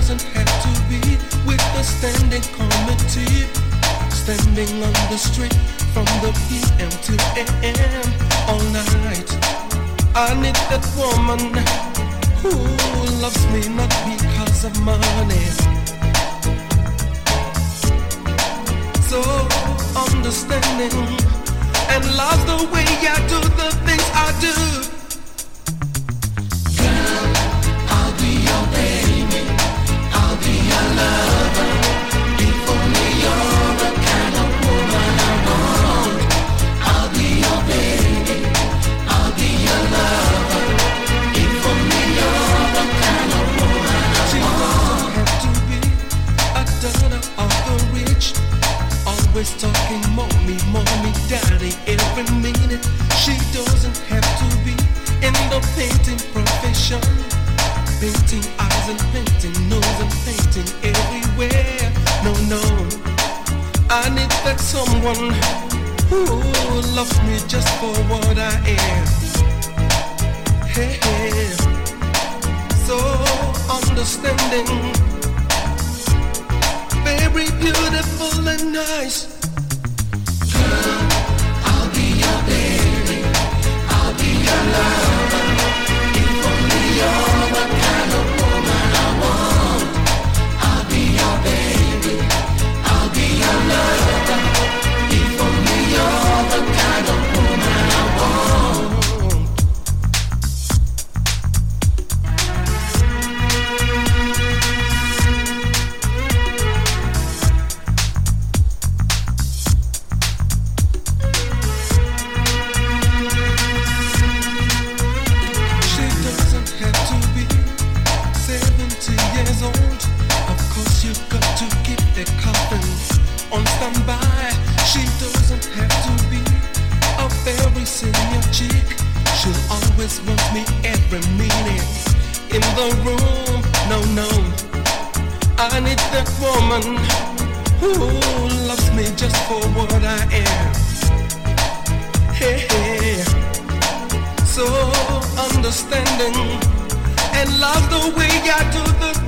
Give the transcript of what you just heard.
doesn't have to be with the standing committee, standing on the street from the PM to AM all night. I need that woman who loves me not because of money. So understanding and loves the way I do the things I do. Girl, I'll be your baby, I'll be your lover. If only you're the kind of woman I want. I'll be your baby, I'll be your lover. If only you're the kind of woman I want. She doesn't have to be a daughter of the rich, always talking mommy, mommy, daddy every minute. She doesn't have to be in the painting profession, painting eyes and painting nose and painting everywhere. No, no, I need that someone who loves me just for what I am. Hey, hey. So understanding, very beautiful and nice. Girl, I'll be your baby, I'll be your lover. If only you're the kind of woman I want. I'll be your baby, I'll be your lover. If only you're the kind of woman I want. She doesn't have to be 70 years old. Of course you got to keep the coffin on standby. She doesn't have to be a very senior chick. She'll always want me every minute in the room. No, no, I need that woman who loves me just for what I am. Hey, hey. So understanding and love the way I do the